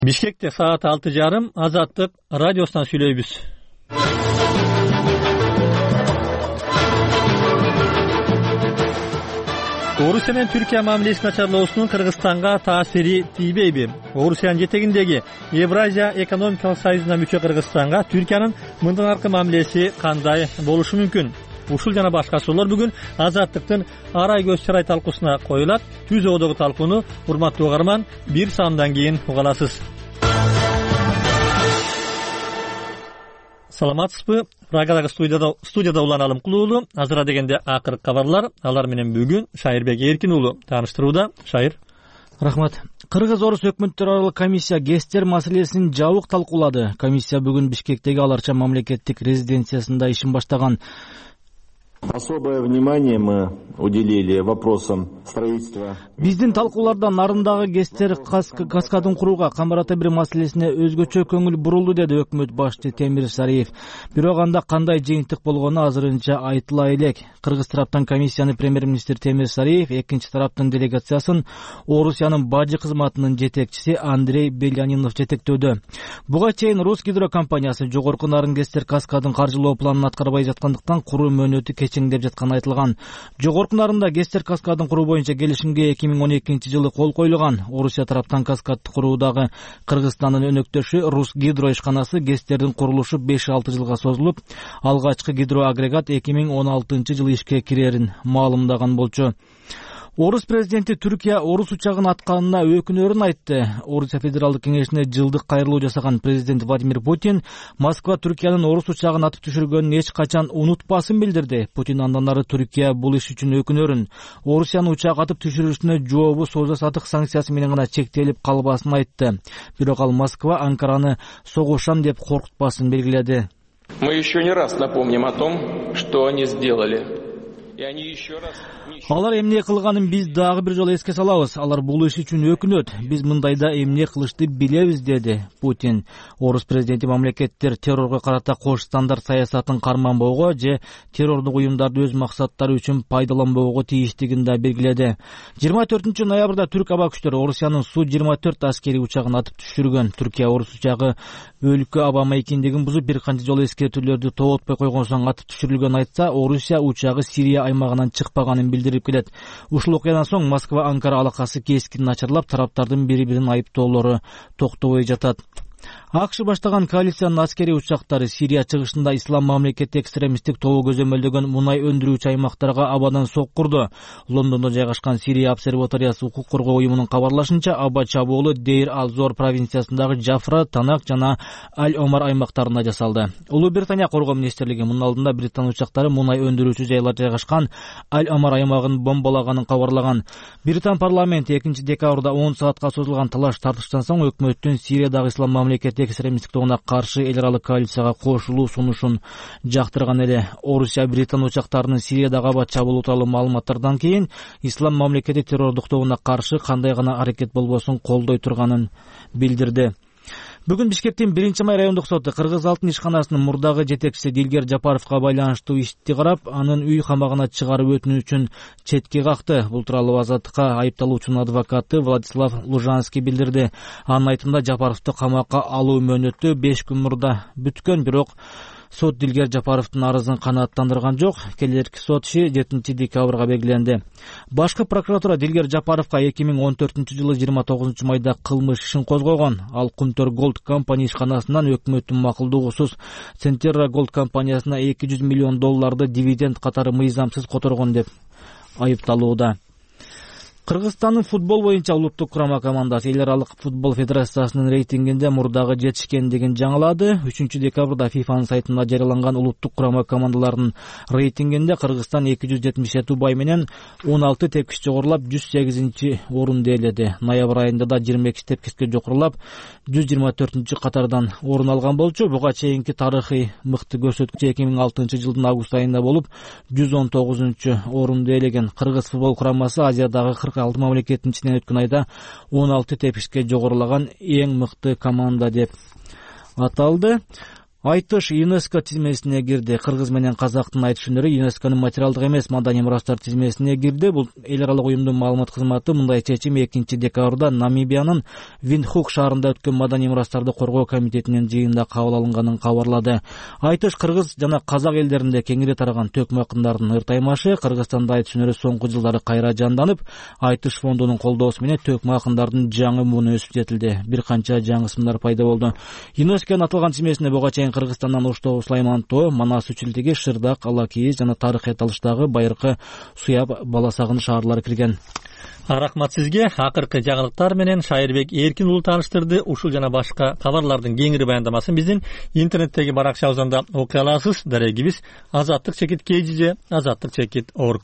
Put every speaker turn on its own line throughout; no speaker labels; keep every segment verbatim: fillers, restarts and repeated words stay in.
Бишкекте саат алты жарым Азаттык радиосунан сүйлөйбүз. Орусия менен Түркия мамилеси начарлоосунун Кыргызстанга таасири тийбейби? Орусиянын жетегиндеги Евразия экономикалык союзуна мүчө Кыргызстанга Түркиянын мындан аркы мамилеси кандай болушу мүмкүн? Ушул жана башка суроолор бүгүн Азаттыктын арай көз чырай талкуусуна коюлат. Түз оодогу талкууну урматтуу угарман бир саамдан кийин уга аласыз. Саламатсызбы? Прагадагы студияда студияда Улан Алымкул уулу. Азыра дегенде акыркы кабарлар. Алар менен бүгүн Шайырбек Эркин уулу тааныштырууда. Шайыр.
Рахмат. Кыргыз-Орус өкмөттөр аралык комиссия ГЭСтер маселесин жабык талкуулады. Комиссия бүгүн Бишкектеги Аларча мамлекеттик резиденциясында ишин баштаган.
Особое внимание мы уделили вопросам строительства.
Биздин талкууларда нарындагы ГЭСтер каскадын курууга камарата бир маселесине өзгөчө көңүл бурулду, деди өкмөт башчы Темир Сариев. Бирок анда кандай жыйынтык болгону азырынча айтыла элек. Кыргыз тараптан комиссияны премьер-министр Темир Сариев, экинчи тараптын делегациясын Орусиянын бажы кызматынын жетекчиси Андрей Белянинов жетектөөдө. Буга чейин Русгидро компаниясы жогорку нарын ГЭСтер каскадын каржылоо планын аткарбай жаткандыктан куруу мөөнөтү кечеңдеп жатканы айтылган. Жогорку нарында ГЭСтер каскадын куруу боюнча келишимге эки миң он экинчи жылы кол коюлган. Орусия тараптан каскадды куруудагы Кыргызстандын өнөктөшү Русгидро ишканасы ГЭСтердин курулушу беш алты жылга созулуп, алгачкы гидроагрегат эки миң он алтынчы жылы ишке кирерин маалымдаган болчу. Орус президенти Түркия Орус учагын атканына өкүнөрүн айтты. Орусия Федералдык кеңешине жылдык кайрылуу жасаган президент Владимир Путин Москва Түркиянын Орус учагын атып түшүргөнүн эч качан унутпасын билдирди. Путин андан ары Түркия бул иш үчүн өкүнөрүн, Орусиянын учак атып түшүрүшүнө жообу соза-сатык санкциясы менен гана чектелип калбасын айтты. Бирок ал Москва Анкараны согушам деп коркутпасын белгиледи.
Мы еще не раз напомним о том, что они сделали.
Алар эмне кылганын биз дагы бир жолу эске салабыз. Алар бул иш үчүн өкүнөт. Биз мындайда эмне кылышты билебиз, деди Путин. Орус президенти мамлекеттер террорго карата кош стандарт саясатын карманбоого же террордук уюмдарды өз максаттары үчүн пайдаланбоого тийиштигин да белгиледи. жыйырма төртүнчү ноябрда түрк аба күчтөрү Орусиянын Су жыйырма төрт аскери учагын атып түшүргөн. Түркия Орус учагы өлкө аба маекиндигин бузуп бир канча жолу эскертүүлөрдү тоотпой койгон соң атып түшүрүлгөн айтса, Орусия учагы Сирия аймагынан чыкпаганын билдирип келет. Ушул окуядан соң Москва Анкара алакасы кескин начарлап, тараптардын бири-бирин айыптоолору токтобой жатат. АКШ баштаган коалициянын аскери учактары Сирия чыгышында ислам мамлекети экстремисттик тобу көзөмөлдөгөн мунай өндүрүүчү аймактарга абадан соккурду. Лондондо жайгашкан Сирия обсерваториясы укук коргоо уюмунун кабарлашынча, аба чабуулу Дейр ал-Зор провинциясындагы Жафра, Танак жана Аль-Омар аймактарында жасалды. Улуу Британия коргоо министрлиги мунун алдында Британ учактары мунай өндүрүүчү жайлар жайгашкан Аль-Омар аймагын бомбалаганын кабарлаган. Британ парламенти экинчи декабрда он саатка созулган талаш тартыштан соң өкмөттүн Сириядагы ислам мамлекети экстремисттик тобуна каршы эл аралык коалицияга кошулуу сунушун жактырган эле. Орусия Британ учактарынын Сириядагы аба чабуулу тууралуу маалыматтардан кийин ислам мамлекети террордук тобуна каршы кандай гана аракет болбосун колдой турганын билдирди. Бүгүн Бишкектин биринчи май райондук соту Кыргыз алтын ишканасынын мурдагы жетекчиси Дилгер Жапаровго байланыштуу ишти карап, анын үй камагына чыгарып өтүнүүчүн четке какты. Бул тууралуу Азаттыкка айыпталуучунун адвокаты Владислав Лужанский билдирди. Анын айтымында Жапаровду камакка алуу мөөнөтү беш күн мурда бүткөн, бирок сот Дилгер Жапаровдун арызын канааттандырган жок. Келерки сот иши жетинчи декабрга белгиленди. Башкы прокуратура Дилгер Жапаровго эки миң он төртүнчү жылы жыйырма тогузунчу майда кылмыш ишин козгогон. Ал Кумтөр Голд компания ишканасынан өкмөттүн макулдугусуз Центерра Голд компаниясына эки жүз миллион долларды дивиденд катары мыйзамсыз которгон деп айыпталууда. Кыргызстандын футбол боюнча улуттук курама командасы эл аралык футбол федерациясынын рейтингинде мурдагы жетишкендигин жаңылады. үчүнчү декабрда фифанын сайтында жарыяланган улуттук курама командаларынын рейтингинде Кыргызстан эки жүз жетимиш жети убай менен он алты тепкич жогорулап жүз сегизинчи орунду ээледи. Ноябрь айында да жыйырма эки тепкичке жогорулап жүз жыйырма төртүнчү катардан орун алган болчу. Буга чейинки тарыхый мыкты көрсөткүч эки миң алтынчы жылдын август айында болуп жүз он тогузунчу орунду ээлеген. Кыргыз футбол курамасы Азиядагы кырк алты мамлекеттин ичинен өткөн айда он алты тепкичке жогорулаган эң мыкты команда деп аталды. Айтыш ЮНЕСКО тизмесине кирди. Кыргыз менен казактын айтыш өнөрү ЮНЕСКОнун материалдык эмес маданий мурастар тизмесине кирди. Бул эл аралык уюмдун маалымат кызматы мындай чечим экинчи декабрда Намибиянын Виндхук шаарында өткөн маданий мурастарды коргоо комитетинин жыйынында кабыл алынганын кабарлады. Айтыш кыргыз жана казак элдеринде кеңири тараган төкмө акындардын ыртаймашы. Кыргызстанда айтыш өнөрү соңку жылдары кайра жанданып, Айтыш фондунун колдоосу менен төкмө акындардын жаңы муну өсүп жетилди. Бир канча жаңы ысымдар пайда болду. ЮНЕСКОнун аталган тизмесине буга чейин Кыргызстандан Уштоо, Сулаймантоо, Манас Үчүлтиги, Шырдак, Алакийиз жана тарыхый аталыштагы байыркы Суяб, Баласагын шаарлары кирген.
Рахмат сизге. Акыркы жаңылыктар менен Шайырбек Эркин уулу тааныштырды. Ушул жана башка кабарлардын кеңири баяндамасын биздин интернеттеги баракчабыздан окуй аласыз. Дарегибиз азаттык чекит kgj азаттык чекит org.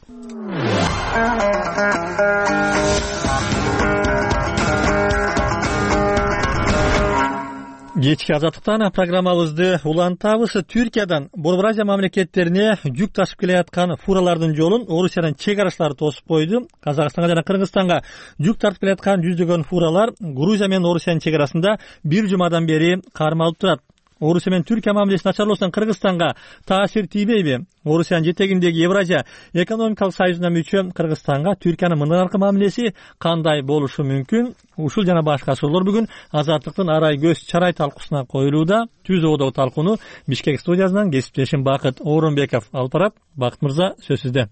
Кечки азаттыктан программабызды улантабыз. Түркиядан Борбор Азия мамлекеттерине жүк ташып келе аткан фуралардын жолун Орусиянын чек арачылары тосуп койду. Казакстанга жана Кыргызстанга жүк тартып келе аткан жүздөгөн фуралар Грузия менен Орусиянын чек арасында бир жумадан бери кармалып турат. Орусия менен Түркия мамилеси начарлоосунан Кыргызстанга таасир тийбейби? Орусиянын жетегиндеги Евразия экономикалык союзуна мүчө Кыргызстанга Түркиянын мындан аркы мамилеси кандай болушу мүмкүн? Ушул жана башка суроолор бүгүн азаттыктын арай көз чарай талкуусуна коюлууда. Түз оодогу талкууну Бишкек студиясынан кесиптешим Бакыт Орунбеков алып барат. Бакыт мырза, сөз сизде.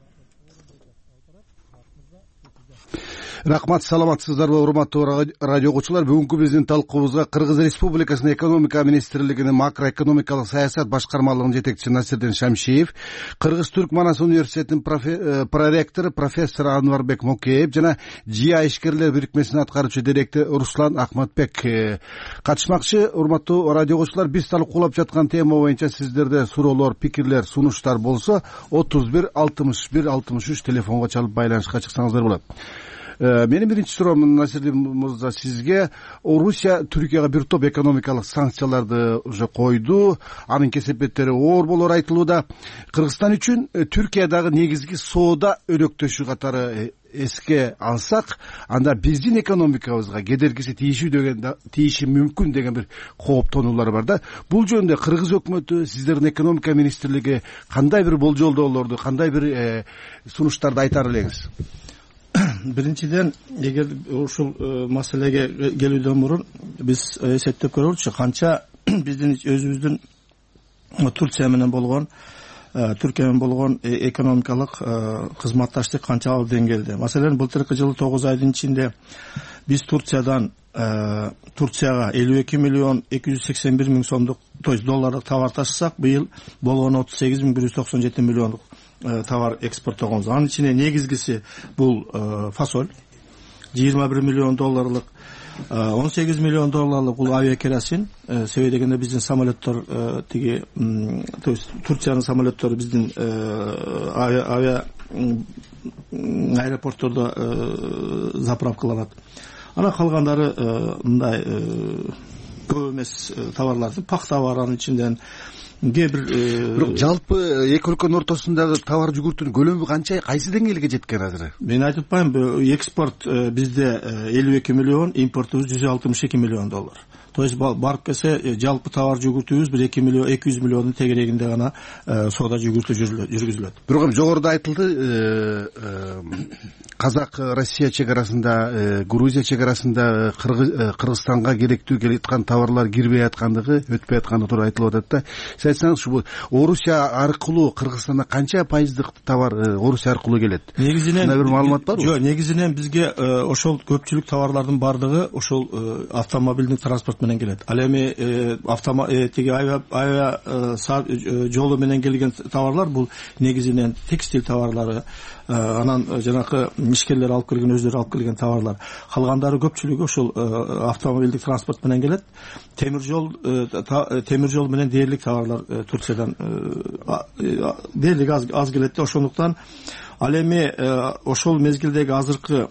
Рахмат, саламатсыздарбы урматтуу радио окуучулар. Бүгүнкү биздин талкуубузга Кыргыз Республикасынын экономика министрлигинин макроэкономикалык саясат башкармалыгынын жетекчиси Насирдин Шамшиев, Кыргыз-Түрк Манас университетинин проректору профессор Анварбек Мокеев жана ЖИА ишкерлер бирикмесинин аткаруучу директору Руслан Ахматбек катышмакчы. Урматтуу радио окуучулар, биз талкуулап жаткан тема боюнча сиздерде суроолор, пикирлер, сунуштар болсо отуз бир алтымыш бир алтымыш үч телефонго чалып байланышка чыксаңыздар болот. Менин биринчи суроом, Насирдин мырза, сизге. Орусия Түркияга бир топ экономикалык санкцияларды уже койду. Анын кесепеттери оор болор айтылууда. Кыргызстан үчүн Түркиядагы негизги соода өрөктөшү катары эске алсак, анда биздин экономикабызга кедергиси тийиши деген тийиши мүмкүн деген бир кооптонуулар бар да. Бул жөнүндө Кыргыз өкмөтү, сиздердин экономика министрлиги кандай бир болжолдоолорду, кандай бир сунуштарды айтар элеңиз?
Биринчиден, эгер ушул маселеге келүүдөн мурун биз эсептеп көрөлүчү, канча биздин өзүбүздүн Турция менен болгон, Түркия менен болгон экономикалык кызматташтык канчалык деңгээлде. Маселен, былтыркы жылы тогуз айдын ичинде биз Турциядан Турцияга элүү эки миллион эки жүз сексен бир миң сомдук, то есть долларлык товар ташысак, быйыл болгону отуз сегиз миң бир жүз токсон жети миллиондук товар экспорттогонбуз. Анын ичине негизгиси бул фасоль, жыйырма бир миллион долларлык, он сегиз миллион долларлык бул авиакеросин. Себеби дегенде биздин самолеттор тиги, то есть Турциянын самолеттору биздин авиа аэропорттордо заправкаланат. Ана калгандары мындай көп эмес товарларды, пахта бар анын ичинден.
Бирок жалпы эки өлкөнүн ортосундагы товар жүгүртүүнүн көлөмү канча, кайсы деңгээлге жеткен азыр?
Мен айтып атпайм, экспорт бизде элүү эки миллион, импортубуз жүз алтымыш эки миллион доллар. То есть барып келсе жалпы товар жүгүртүүбүз бир эки миллион эки жүз миллиондун тегерегинде гана соода жүгүртүү жүргүзүлөт.
Бирок жогоруда айтылды, Казак Россия чек арасында, Грузия чек арасында Кыргызстанга керектүү келе аткан товарлар кирбей аткандыгы, өтпөй аткандыгы тууралуу айтылып атат да. Сиз айтсаңыз, ушул Орусия аркылуу Кыргызстанга канча пайыздык товар Орусия аркылуу келет?
Негизинен
бир маалымат барбы?
Жок, негизинен бизге ошол көпчүлүк товарлардын бардыгы ошол автомобилдик транспорт менен келет. Ал эми автомобиль авиа жолу менен келген товарлар бул негизинен текстиль товарлары, анан жанакы ишкерлер алып келген, өздөрү алып келген товарлар. Калгандары көпчүлүгү ошол автомобилдик транспорт менен келет. Темир жол темир жол менен дээрлик товарлар Турциядан дээрлик аз келет. Ошондуктан Ал эми ошол мезгилдеги азыркы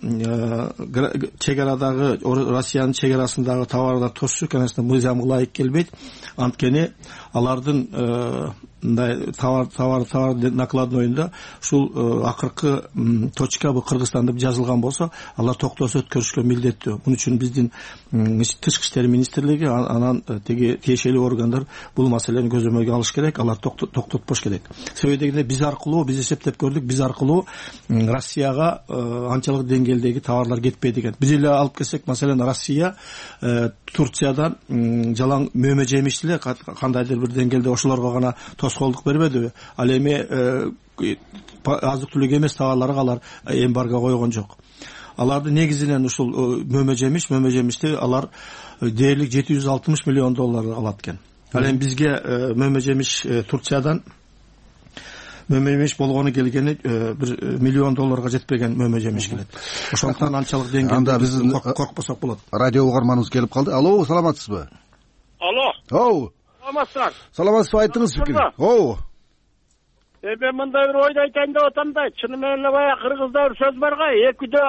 чек арадагы Россиянын чек арасындагы товарлар тосуу, конечно, мыйзамга ылайык келбейт. Анткени алардын мындай товар товар товар накладнойунда ушул акыркы точка бу Кыргызстан деп жазылган болсо, алар токтосо өткөрүшкө милдеттүү. Муну үчүн биздин Тышкы иштер министрлиги анан теги тиешелүү органдар бул маселени көзөмөлгө алыш керек, алар токтотпош керек. Себеби дегенде биз аркылуу, биз эсептеп көрдүк, биз аркылуу Россияга анчалык деңгээлдеги товарлар кетпейт экен. Биз эле алып келсек, маселен, Россия Турциядан жалаң мөмө жемиш эле кандайдыр бир деңгээлде ошолорго гана тоскоолдук бербедиби? Ал эми азык түлүк эмес товарларга алар эмбарго койгон жок. Аларды негизинен ушул мөмө жемиш, мөмө жемишти алар дээрлик жети жүз алтымыш миллион доллар алат экен. Ал эми бизге мөмө жемиш Турциядан мөмө жемиш болгону келгени бир миллион долларга жетпеген мөмө жемиш келет. Ошондуктан анчалык деңгээлде анда биз коркпосок болот.
Радио угарманыбыз келип калды. Алло, саламатсызбы?
Алло.
Оу.
Саламатсыздар.
Саламатсызбы, айтыңыз пикир. Оу.
Э мен мындай бир ойду айтайын деп атам да, чыны менен эле баягы кыргызда бир сөз бар го, экидө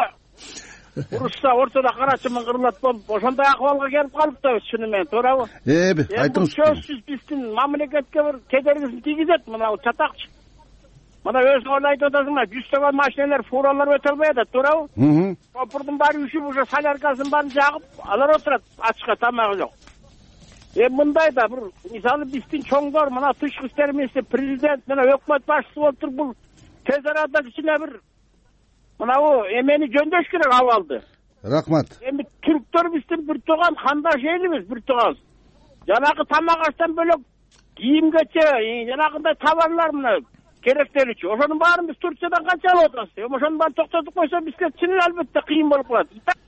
урушса ортодо карачымын кырылат болуп, ошондой акыбалга келип калыптыр чыны менен, туурабы? Э, айтыңыз. Сөзсүз биздин мамлекетке бир кедергисин тийгизет мына чатакчы. Мына өзүң ойлойт атасыңар, жүздөгөн машиналар, фуралар өтө албай атат, туурабы? Көпүрдүн баары үшүп, уже соляркасын баарын жагып, алар отурат ачка, тамагы жок. Эми мындай да бир мисалы биздин чоңдор, мына Тышкы иштер министри, президент менен өкмөт башчысы болуп туруп, бул тез арада кичине бир мынабу эмени жөндөш керек абалды.
Рахмат.
Эми түрктөр биздин бир тууган кандаш элибиз, бир тууган. Жанагы тамак аштан бөлөк кийимгече, жанагындай товарлар мына керектеличи. Ошонун баарын биз Турциядан канча алып атабыз? Эми ошонун баарын токтотуп койсо бизге чын албетте кыйын болуп калат.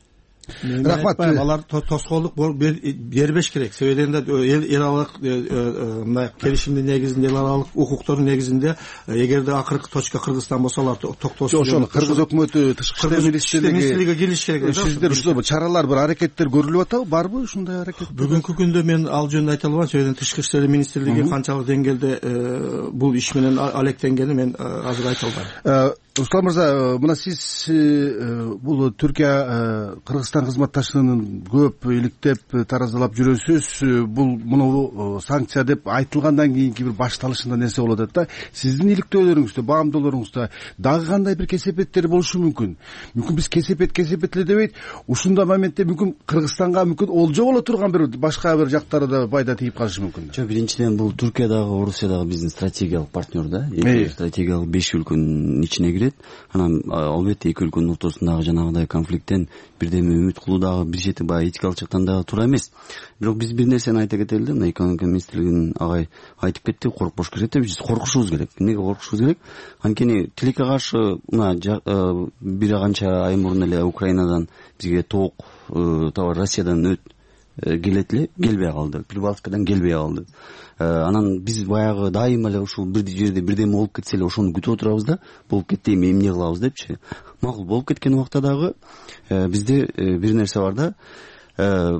Рахмат. Алар тоскоолдук бербеш керек. Себеби эл аралык мына келишимдин негизинде, эл аралык укуктордун негизинде, эгерде акыркы точка Кыргызстан болсо, алар токтосун.
Ошол Кыргыз өкмөтү, Тышкы иштер министрлиги
келиш керек.
Сиздер ушул чаралар, бир аракеттер көрүлүп атабы, барбы ушундай аракет?
Бүгүнкү күндө мен ал жөнүндө айта албайм. Себеби Тышкы иштер министрлиги канчалык деңгээлде бул иш менен алектенгени мен азыр айта албайм.
Руслан мырза, мына сиз бул Түркия Кыргызстан кызматташынын көп иликтеп таразалап жүрөсүз. Бул муну санкция деп айтылгандан кийинки бир башталышында нерсе болуп атат да. Сиздин иликтөөлөрүңүздө, баамдоолоруңузда дагы кандай бир кесепеттер болушу мүмкүн? Мүмкүн биз кесепет кесепет эле дебейт, ушундай моментте мүмкүн Кыргызстанга мүмкүн олжо боло турган бир башка бир жактары да пайда тийип калышы мүмкүн.
Жок, биринчиден бул Түркиядагы, Орусиядагы биздин стратегиялык партнер да. Эки стратегиялык беш өлкөнүн ичине кирет. Анан албетте эки өлкөнүн ортосундагы жанагындай конфликттен бирдеме үмүт кылуу дагы бир чети баягы этикалык жактан дагы туура эмес. Бирок биз бир нерсени айта кетели да, мына экономика министрлигинин агай айтып кетти, коркпош керек деп. Биз коркушубуз керек. Эмнеге коркушубуз керек? Анткени тилекке каршы мына бир канча ай мурун эле Украинадан бизге тоок товар Россиядан өт келет эле, келбей калды. Прибалтикадан келбей калды. Анан биз баягы дайыма эле ушул бир жерде бирдеме болуп кетсе эле ошону күтүп отурабыз да, болуп кетти, эми эмне кылабыз депчи. Макул болуп кеткен убакта дагы бизде бир нерсе бар да.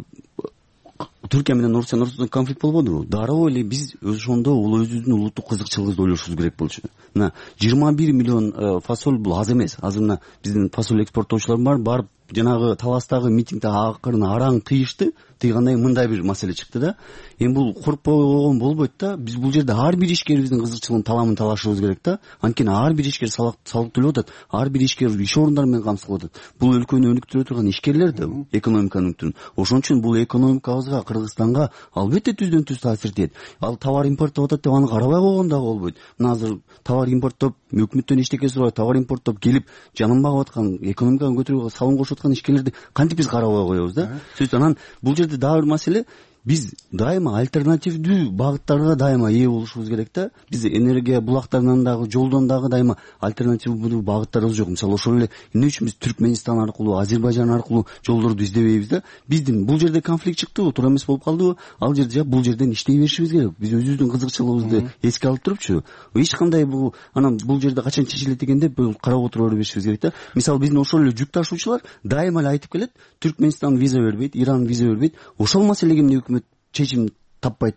Түркия менен Орусиянын ортосунда конфликт болбодубу? Дароо эле биз ошондо өзүбүздүн улуттук кызыкчылыгыбызды ойлошубуз керек болчу. Мына жыйырма бир миллион фасоль бул аз эмес. Азыр мына биздин фасоль экспорттоочулар бар, барып жанагы Таластагы митингде акырын араң тыйышты. Тыйгандай мындай бир маселе чыкты да. Эми бул коркпогон болбойт да. Биз бул жерде ар бир ишкерибиздин кызыкчылыгын таламын талашыбыз керек да. Анткени ар бир ишкер салык төлөп атат, ар бир ишкер иш орундары менен камсыз атат. Бул өлкөнү өнүктүрө турган ишкерлер да, экономиканын өнүктүрүн. Ошон үчүн бул экономикабызга, Кыргызстанга албетте түздөн түз таасир этет. Ал товар импорттоп атат деп аны карабай койгон дагы болбойт. Мына азыр товар импорттоп, өкмөттөн эчтеке сурабай товар импорттоп келип, жанын багып аткан, экономиканы көтөрүүгө салым кошуп аткан ишкерлерди кантип биз карабай коебуз да? Сөзсүз анан бул жерде дагы бир маселе, биз дайыма альтернативдүү багыттарга дайыма ээ болушубуз керек да. Биз энергия булактарынан дагы, жолдон дагы дайыма альтернативдүү багыттарыбыз жок. Мисалы ошол эле эмне үчүн биз Түркмөнстан аркылуу, Азербайжан аркылуу жолдорду издебейбиз да? Биздин бул жерде конфликт чыктыбы, туура эмес болуп калдыбы? Ал жерде бул жерден иштей беришибиз керек. Биз өзүбүздүн кызыкчылыгыбызды эске алып турупчу, эч кандай бул анан бул жерде качан чечилет деген деп карап отура беришибиз керек да. Мисалы биздин ошол эле жүк ташуучулар дайыма эле айтып келет, Түркмөнстан виза бербейт, Иран виза бербейт. Ошол маселеге эмне чечим таппайт да.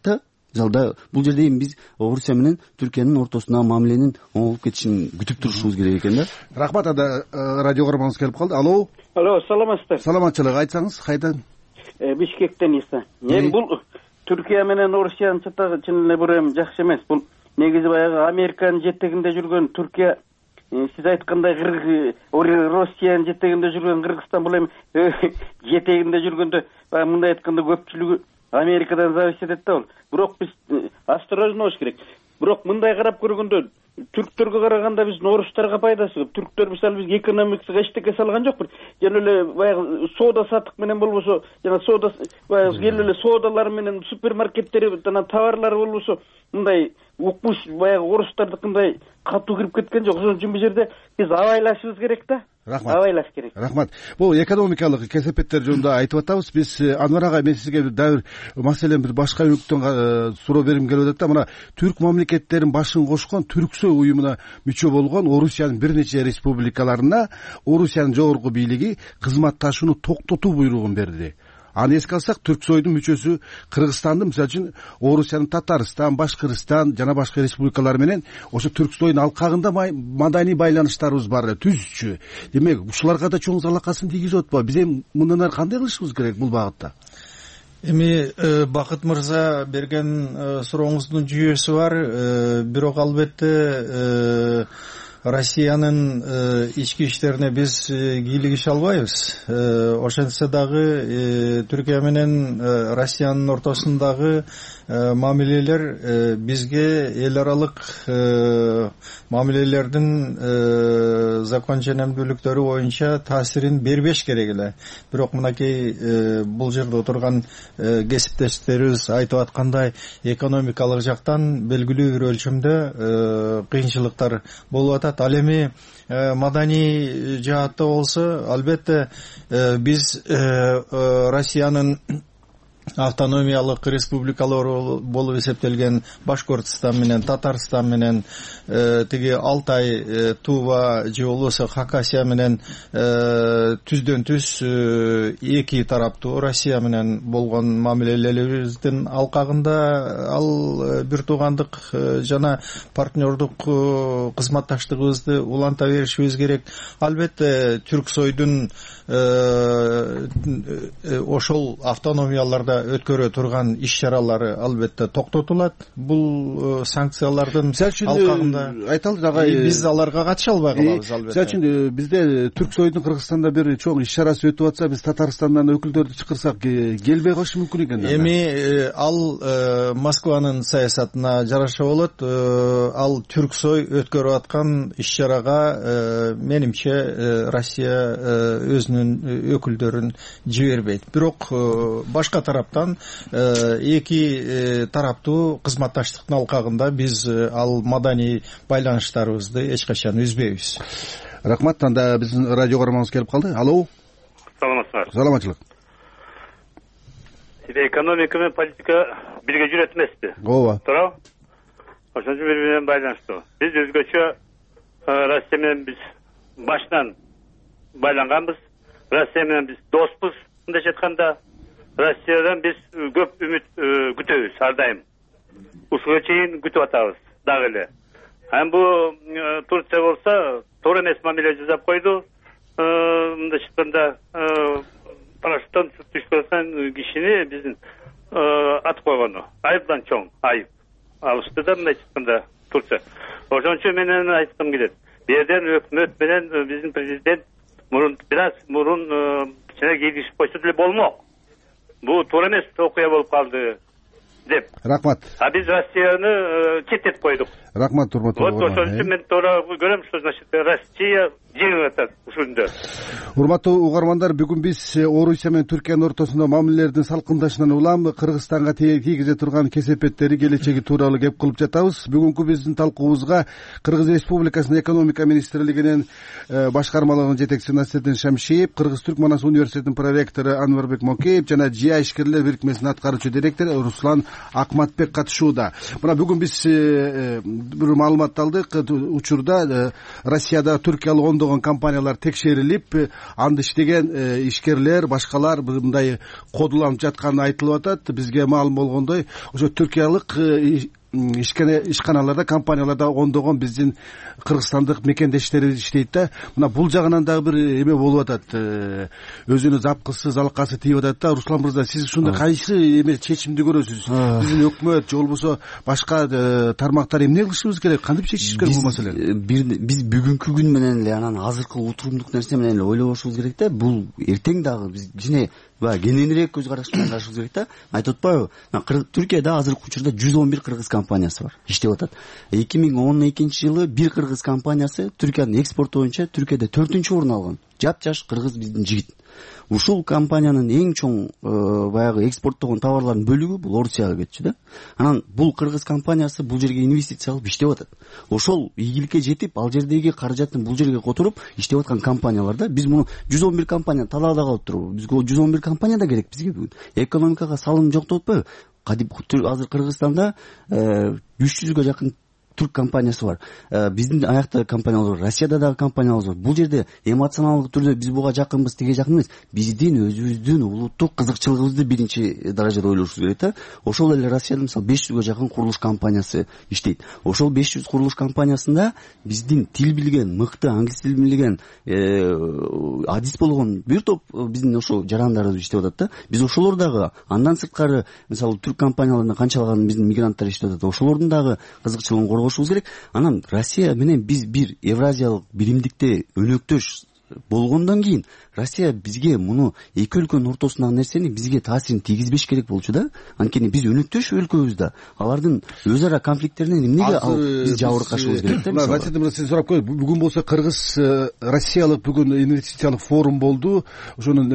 залда бул жерде эми биз Орусия менен Түркиянын ортосундагы мамиленин оң болуп кетишин күтүп турушубуз керек экен да.
Рахмат. Ада радио көрөрманыбыз келип калды. Алло.
Алло, саламатсыздар.
Саламатчылык, айтсаңыз кайдан?
Бишкектен Иса. Эми бул Түркия менен Орусиянын чатагы чын эле бир эми жакшы эмес. Бул негизи баягы Американын жетегинде жүргөн Түркия, сиз айткандай Россиянын жетегинде жүргөн Кыргызстан бул эми жетегинде жүргөндө баягы мындай айтканда көпчүлүгү Америкадан зависит этет да. Бирок биз осторожно болуш керек. Бирок мындай карап көргөндө түрктөргө караганда биздин орустарга пайдасы көп. Түрктөр мисалы бизге экономикасына эчтеке салган жок. Бир жана эле баягы соода саттык менен болбосо, жана соода баягы кел эле соодалар менен супермаркеттери жана товарлар болбосо мындай укмуш баягы орустардыкындай катуу кирип кеткен жок. Ошон үчүн бул жерде биз абайлашыбыз керек да.
Рахмат.
Абайлаш керек.
Рахмат. Бул экономикалык кесепеттер жөнүндө айтып атабыз. Биз Анвар ага, мен сизге дагы маселени бир башка өнүктөн суроо бергим келип атат да. Мына түрк мамлекеттеринин башын кошкон Түрксой уюмуна мүчө болгон Орусиянын бир нече республикаларына Орусиянын жогорку бийлиги кызматташууну токтотуу буйругун берди. Аны эске алсак, Түрксойдун мүчөсү Кыргызстанды, мисалы үчүн Орусиянын Татарстан, Башкырстан жана башка республикалар менен ошо Түрксойдун алкагында маданий байланыштарыбыз бар түзчү. Демек, ушуларга да чоң залакасын тийгизип атпайбы? Биз эми мындан ары кандай кылышыбыз керек бул багытта?
Эми Бакыт мырза берген сурооңуздун жүйөсү бар. Бирок албетте Россиянын ички иштерине биз кийлигише албайбыз. Ошентсе дагы Түркия менен Россиянын ортосундагы мамилелер бизге эл аралык мамилелердин закон ченемдүүлүктөрү боюнча таасирин бербеш керек эле. Бирок мынакей бул жерде отурган кесиптештерибиз айтып аткандай экономикалык жактан белгилүү бир өлчөмдө кыйынчылыктар болуп атат. Ал эми маданий жаатта болсо, албетте биз Россиянын автономиялык республикалары болуп эсептелген Башкортостан менен Татарстан менен тиги Алтай, Тува же болбосо Хакасия менен түздөн түз эки тараптуу Россия менен болгон мамилелерибиздин алкагында ал бир туугандык жана партнердук кызматташтыгыбызды уланта беришибиз керек. Албетте Түрксойдун ошол автономияларда өткөрө турган иш-чаралары албетте токтотулат. Бул санкциялардын алкагында
айталы дагы
биз аларга катыша албай калабыз албетте.
Мисалы үчүн бизде Түрксойдун Кыргызстанда бир чоң иш-чарасы өтүп атса, биз Татарстандан өкүлдөрдү чакырсак келбей калышы мүмкүн экен да.
Эми ал Москванын саясатына жараша болот. Ал Түрксой өткөрүп аткан иш-чарага менимче Россия өзүнүн өкүлдөрүн жибербейт. Бирок башка тараптан эки тараптуу кызматташтыктын алкагында биз ал маданий байланыштарыбызды эч качан үзбөйбүз.
Рахмат. Анда биздин радио көрөрманыбыз келип калды. Алло.
Саламатсыздар.
Саламатчылык.
Сиде экономика менен политика бирге жүрөт эмеспи?
Ооба.
Туура. Ошон үчүн бири менен байланыштуу. Биз өзгөчө Россия менен биз башынан байланганбыз. Россия менен биз доспуз. Мындайча айтканда, Россиядан биз көп үмүт күтөбүз ар дайым. Ушуга чейин күтүп атабыз дагы эле. Эми бул Турция болсо туура эмес мамиле жасап койду. Мындайча айтканда, парашюттан түшүп аткан кишини биздин атып койгону айыптан чоң айып алышты да, мындайча айтканда Турция. Ошон үчүн менен айткым келет. Бу жерден өкмөт менен биздин президент мурун бир аз мурун кичине кийгизип койсо деле болмок. Бул туура эмес окуя болуп калды деп.
Рахмат.
А биз Россияны четтетип койдук.
Рахмат, урматтуу.
Вот ошон үчүн мен туура көрөм, что значит Россия жеңип атат ушунда.
Урматтуу угармандар, бүгүн биз Орусия менен Түркиянын ортосунда мамилелердин салкындашынан улам Кыргызстанга тийгизе турган кесепеттери, келечеги тууралуу кеп кылып жатабыз. Бүгүнкү биздин талкуубузга Кыргыз Республикасынын экономика министрлигинин башкармалыгынын жетекчиси Насирдин Шамшиев, Кыргыз Түрк Манас университетинин проректору Анварбек Мокеев жана Жия ишкерлер бирикмесинин аткаруучу директору Руслан Акматбек катышууда. Мына бүгүн биз бир маалымат алдык. Учурда Россияда Түркиялык он ондогон компаниялар текшерилип, анда иштеген ишкерлер, башкалар мындай кодуланып жатканы айтылып атат. Бизге маалым болгондой, ошо түркиялык ишканаларда, компанияларда ондогон биздин кыргызстандык мекендештер иштейт да. Мына бул жагынан дагы бир эме болуп атат. Өзүнүн запкысы, залкасы тийип атат да. Руслан мырза, сиз ушундай кайсы эме чечимди көрөсүз? Биздин өкмөт же болбосо башка тармактар эмне кылышыбыз керек? Кантип чечишибиз керек бул маселени?
Биз бүгүнкү күн менен эле анан азыркы утурумдук нерсе менен эле ойлобошубуз керек да. Бул эртең дагы биз кичине баягы кененирээк көз караш менен карашыбыз керек да. Айтып атпайбы? Түркияда азыркы учурда жүз он бир кыргыз компаниясы бар, иштеп атат. эки миң он экинчи жылы бир кыргыз компаниясы Түркиянын экспорту боюнча Түркияда төртүнчү орун алган. Жап-жаш кыргыз биздин жигит. Ушул компаниянын эң чоң баягы экспорттогон товарлардын бөлүгү бул Орусияга кетчү да. Анан бул кыргыз компаниясы бул жерге инвестиция алып иштеп атат. Ошол ийгиликке жетип, ал жердеги каражатын бул жерге которуп иштеп аткан компанияларда биз муну жүз он бир компания талаада калып турбу. Бизге жүз он бир компания да керек бизге бүгүн. Экономикага салым жок деп атпайбы? Азыр Кыргызстанда үч жүзгө жакын түрк компаниясы бар. Биздин аякта компаниялар бар, Россияда дагы компаниялар бар. Бул жерде эмоционалдык түрдө биз буга жакынбыз, тиге жакын эмес. Биздин өзүбүздүн улуттук кызыкчылыгыбызды биринчи даражада ойлошубуз керек да. Ошол эле Россияда мисалы беш жүзгө жакын курулуш компаниясы иштейт. Ошол беш жүз курулуш компаниясында биздин тил билген, мыкты англис тил билген, адис болгон бир топ биздин ошол жарандарыбыз иштеп атат да. Биз ошолор дагы андан сырткары мисалы түрк компанияларында канчалаган биздин мигранттар иштеп атат. Ошолордун дагы кызыкчылыгын коргошубуз керек. Анан Россия менен биз бир евразиялык биримдикте өнөктөш болгондон кийин Россия бизге муну эки өлкөнүн ортосундагы нерсени бизге таасирин тийгизбеш керек болчу да. Анткени биз өнөктөш өлкөбүз да. Алардын өз ара конфликттеринен эмнеге биз жабыркашыбыз керек да?
Василий мырза, сиз сурап коеюн. Бүгүн болсо Кыргыз Россиялык бүгүн инвестициялык форум болду. Ошонун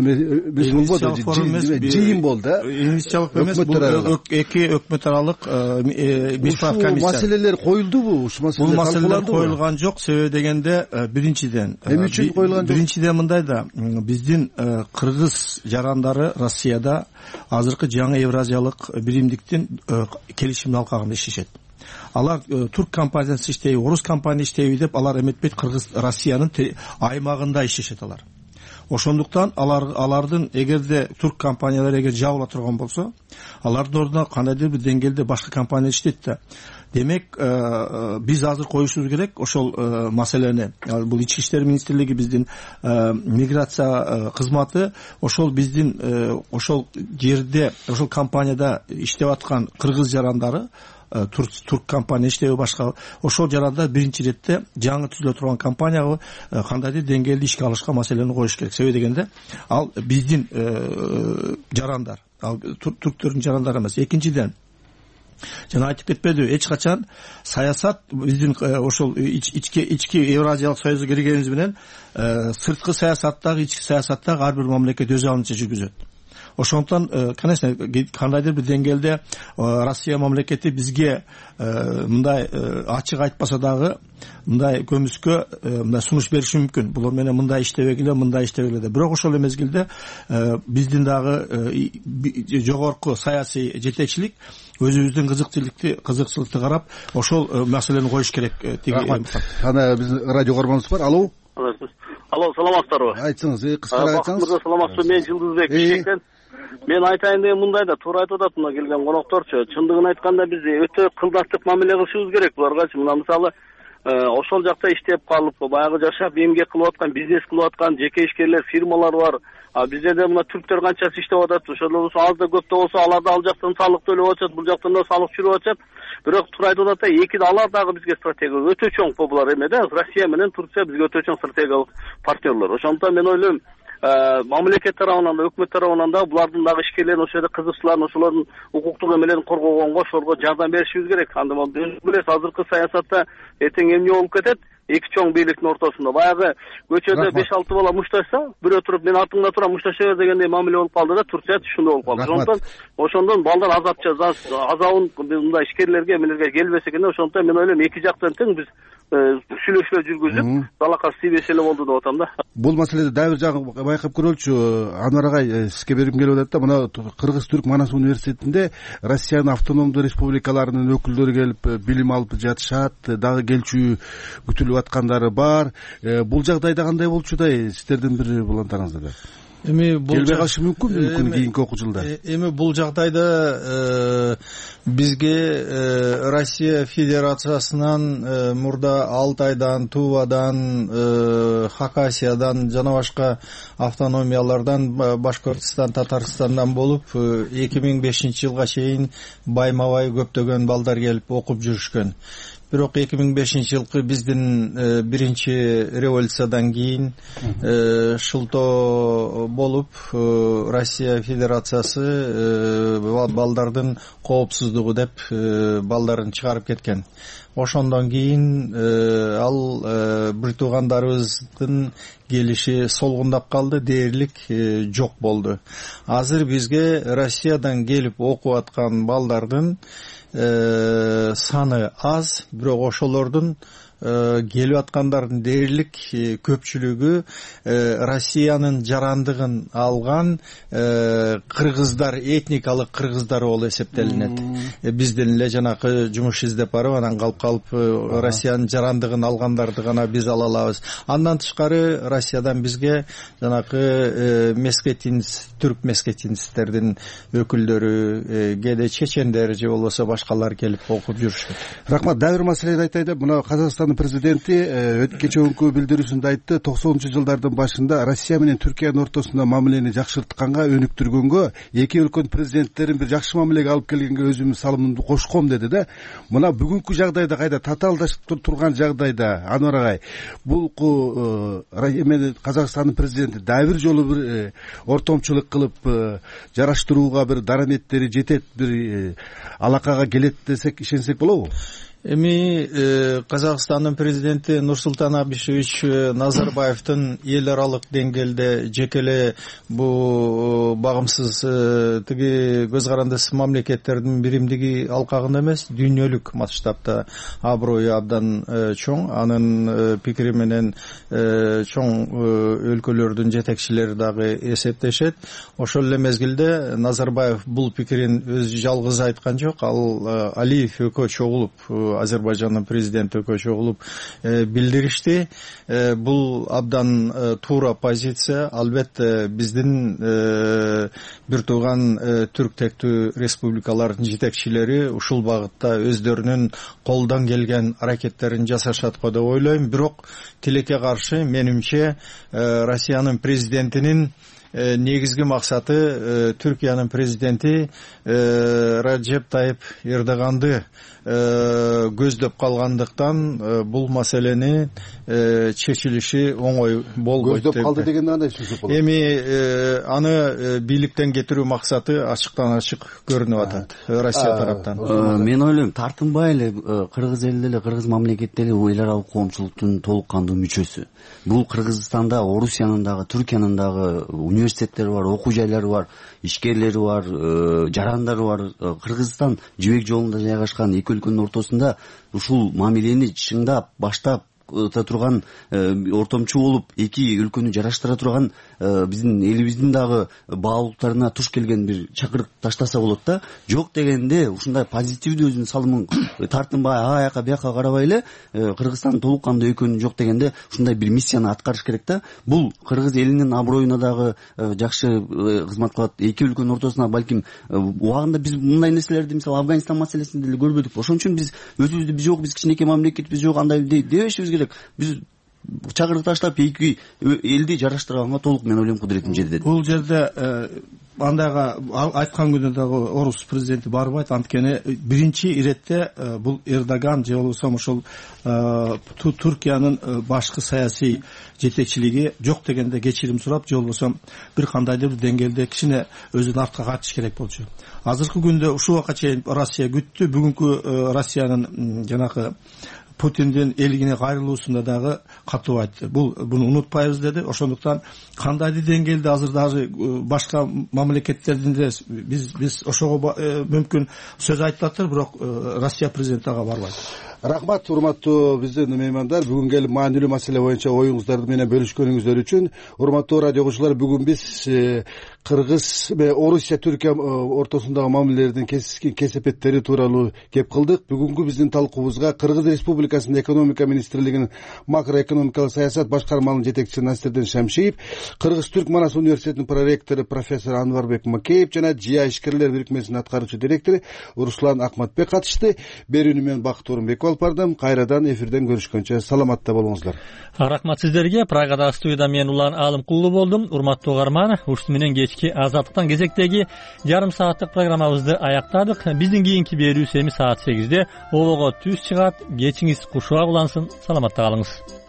жыйын болду.
Инвестициялык эмес, бул эки өкмөт аралык мифтах комиссия.
Маселелер коюлдубу? Ушул
маселелер бул маселелер коюлган жок. Себеби дегенде биринчиден
эмне үчүн коюлган жок?
Биринчиден мындай да, биздин кыргыз жарандары Россияда азыркы жаңы евразиялык биримдиктин келишимин алкагында иштешет. Алар турк компаниясы иштейби, орус компания иштейби деп алар эметпейт, Кыргыз Россиянын аймагында иштешет алар. Ошондуктан алар алардын эгерде турк компаниялары эгер жабыла турган болсо, алардын ордуна кандайдыр бир деңгээлде башка компания иштейт да. Демек, биз азыр коюшубуз керек ошол маселени. Бул ички иштер министрлиги, биздин миграция кызматы ошол биздин ошол жерде, ошол компанияда иштеп аткан кыргыз жарандары, турк турк компания иштеби башка, ошол жарандар биринчи ирет жаңы түзүлө турган компанияга кандайдыр деңгээлде ишке алышка маселени коюш керек. Себеби дегенде ал биздин жарандар, ал турктөрдүн жарандары эмес. Экинчиден, жана айтып кетпедиби, эч качан саясат биздин ошол ички ички Евразиялык союзга киргенибиз менен сырткы саясаттагы, ички саясаттагы ар бир мамлекет өз алынча жүргүзөт. Ошондуктан, конечно, кандайдыр бир деңгээлде Россия мамлекети бизге мындай ачык айтпаса дагы мындай көмүскө мындай сунуш бериши мүмкүн. Булар менен мындай иштебегиле, мындай иштебегиле деп. Бирок ошол мезгилде биздин дагы жогорку саясий жетекчилик өзүбүздүн кызыкчылыкты кызыкчылыкты карап ошол маселени коюш керек.
Ана биздин радио көргөнүбүз бар. Алло.
Алло, саламатсыздарбы?
Айтсаңыз, кыскара айтсаңыз.
Бакыт, саламатсызбы? Мен Жылдызбек Бишкектен. Мен айтайын деген мындай да, туура айтып атат мына келген конокторчу. Чындыгын айтканда биз өтө кылдаттык мамиле кылышыбыз керек буларгачы. Мына мисалы ошол жакта иштеп калып, баягы жашап эмгек кылып аткан, бизнес кылып аткан жеке ишкерлер, фирмалар бар. А бизде де мына түрктөр канчасы иштеп атат. Ошол болсо аз да көп да болсо алар да ал жактан салык төлөп атат, бул жактан да салык жүрүп атат. Бирок туура айтып атат, эки алар дагы бизге стратегия өтө чоң булар эме да. Россия менен Турция бизге өтө чоң стратегиялык партнерлор. Ошондуктан мен ойлойм, мамлекет тарабынан да, өкмөт тарабынан да булардын дагы ишкерлерин, ошол жерде кызыкчыларын, ошолордун укуктук эмелерин коргогонго ошолорго жардам беришибиз керек. Анда билесиз, азыркы саясатта эртең эмне болуп кетет? Эки чоң бийликтин ортосунда баягы көчөдө беш алты бала мушташса, бирөө туруп мен артыңда турам мушташа бер дегендей мамиле болуп калды да, Турция ушундай болуп калды. Ошондон ошондон балдар азапча азабын мындай ишкерлерге, эмелерге келбесе экен. Ошондон мен ойлойм эки жактан тең биз сүйлөшүүлөр жүргүзүп, далакасы тийбесе эле болду деп атам да.
Бул маселеде дагы бир жагын байкап көрөлүчү. Анвар агай, сизге бергим келип атат да, мына Кыргыз-Түрк Манас университетинде Россиянын автономдуу республикаларынын өкүлдөрү келип билим алып жатышат, дагы келчү күтүлүп келип аткандары бар. Бул жагдайда кандай болчу да сиздердин бир булантарыңызда?
Эми бул
келбей калышы мүмкүн мүмкүн кийинки окуу жылда.
Эми бул жагдайда бизге Россия Федерациясынан мурда Алтайдан, Тувадан, Хакасиядан жана башка автономиялардан, Башкортостан, Татарстандан болуп эки миң бешинчи жылга чейин байма-бай көптөгөн балдар келип окуп жүрүшкөн. Бирок эки миң бешинчи жылкы биздин биринчи революциядан кийин шылтоо болуп Россия Федерациясы балдардын коопсуздугу деп балдарын чыгарып кеткен. Ошондон кийин ал бир туугандарыбыздын келиши солгундап калды, дээрлик жок болду. Азыр бизге Россиядан келип окуп аткан балдардын саны аз, бирок ошолордун келип аткандардын дээрлик көпчүлүгү Россиянын жарандыгын алган кыргыздар, этникалык кыргыздар болуп эсептелинет. Бизден эле жанакы жумуш издеп барып, анан калып калып Россиянын жарандыгын алгандарды гана биз ала алабыз. Андан тышкары Россиядан бизге жанакы мескетинс, түрк мескетинстердин өкүлдөрү, кээде чечендер же болбосо башкалар келип окуп жүрүшөт.
Рахмат. Дагы бир маселени айтайын деп, мына Казакстандын президенти кечээкүнкү билдирүүсүндө айтты, токсонунчу жылдардын башында Россия менен Түркиянын ортосунда мамилени жакшыртканга, өнүктүргөнгө, эки өлкөнүн президенттерин бир жакшы мамилеге алып келгенге өзүмдүн салымымды кошком деди да. Мына бүгүнкү жагдайда кайда татаалдашып турган жагдайда Анвар агай, бул менен Казакстандын президенти дагы бир жолу бир ортомчулук кылып жараштырууга бир дараметтери жетет, бир алакага келет десек ишенсек болобу?
Эми Казакстандын президенти Нурсултан Абишевич Назарбаевдин эл аралык деңгээлде жекеле бу багымсыз тиги көз карандысыз мамлекеттердин биримдиги алкагында эмес, дүйнөлүк масштабта аброю абдан чоң. Анын пикири менен чоң өлкөлөрдүн жетекчилери дагы эсептешет. Ошол эле мезгилде Назарбаев бул пикирин өзү жалгыз айткан жок. Ал Алиев экөө чогулуп, Азербайжандын президенти экөө чогулуп билдиришти. Бул абдан туура позиция. Албетте биздин бир тууган түрк тектүү республикалардын жетекчилери ушул багытта өздөрүнүн колдон келген аракеттерин жасашат го деп ойлойм. Бирок тилекке каршы менимче Россиянын президентинин негизги максаты Түркиянын президенти Раджеп Тайып Эрдоганды көздөп калгандыктан бул маселени чечилиши оңой болбойт.
Көздөп калды дегенде кандай түшүнүк болот?
Эми аны бийликтен кетирүү максаты ачыктан ачык көрүнүп атат Россия тараптан.
Мен ойлойм, тартынбай эле кыргыз эле эле кыргыз мамлекети эле эл аралык коомчулуктун толук кандуу мүчөсү. Бул Кыргызстанда, Орусиянын дагы, Түркиянын дагы университеттери бар, окуу жайлары бар, ишкерлери бар, жарандары бар. Кыргызстан жибек жолунда жайгашкан эки өлкөнүн ортосунда ушул мамилени чыңдап, баштап турган, ортомчу болуп эки өлкөнү жараштыра турган биздин элибиздин дагы баалуулуктарына туш келген бир чакырык таштаса болот да. Жок дегенде ушундай позитивдүү өзүнүн салымын тартынбай аяка бияка карабай эле Кыргызстан толук кандуу экөнү жок дегенде ушундай бир миссияны аткарыш керек да. Бул кыргыз элинин аброюна дагы жакшы кызмат кылат. Эки өлкөнүн ортосуна балким убагында биз мындай нерселерди мисалы Афганистан маселесинде деле көрбөдүк. Ошон үчүн биз өзүбүздү биз жок, биз кичинекей мамлекетпиз, жок андай дебешибиз керек. Биз чакырык таштап эки элди жараштырганга толук мен ойлойм кудуретим жетет.
Бул жерде андайга айткан күнү дагы Орус президенти барбайт, анткени биринчи иретте бул Эрдоган же болбосо ошол Түркиянын башкы саясий жетекчилиги жок дегенде кечирим сурап, же болбосо бир кандайдыр бир деңгээлде кичине өзүн артка кайтыш керек болчу. Азыркы күндө ушул убакка чейин Россия күттү. Бүгүнкү Россиянын жанакы Путиндин элигине кайрылуусунда дагы катуу айтты. Бул буну унутпайбыз деди. Ошондуктан кандайдыр деңгээлде азыр дагы башка мамлекеттердин де биз биз ошого мүмкүн сөз айтып атыр, бирок Россия президенти ага барбайт.
Рахмат, урматтуу биздин меймандар, бүгүн келип маанилүү маселе боюнча оюңуздарды менен бөлүшкөнүңүздөр үчүн. Урматтуу радио угуучулар, бүгүн биз Кыргыз ve Орусия Түркия ортосундагы мамилелердин кескин кесепеттери тууралуу кеп кылдык. Бүгүнкү биздин талкуубузга Кыргыз Республикасынын экономика министрлигинин макроэкономикалык саясат башкармалыгынын жетекчиси Насирдин Шамшиев, Кыргыз Түрк Манас университетинин проректору профессор Анварбек Макеев жана Жия ишкерлер бирикмесинин аткаруучу директору Руслан Акматбек катышты. Берүүнү мен Бакыт Орунбеков алып бардым. Кайрадан эфирден көрүшкөнчө саламатта болуңуздар.
Рахмат сиздерге. Прагада студияда мен Улан Алымкулуу болдум. Урматтуу угарман, ушуну менен кечки азаттыктан кезектеги жарым сааттык программабызды аяктадык. Биздин кийинки берүүбүз эми саат сегизде. Обого түз чыгат. Кечиңиз кушуак улансын. Саламатта калыңыз.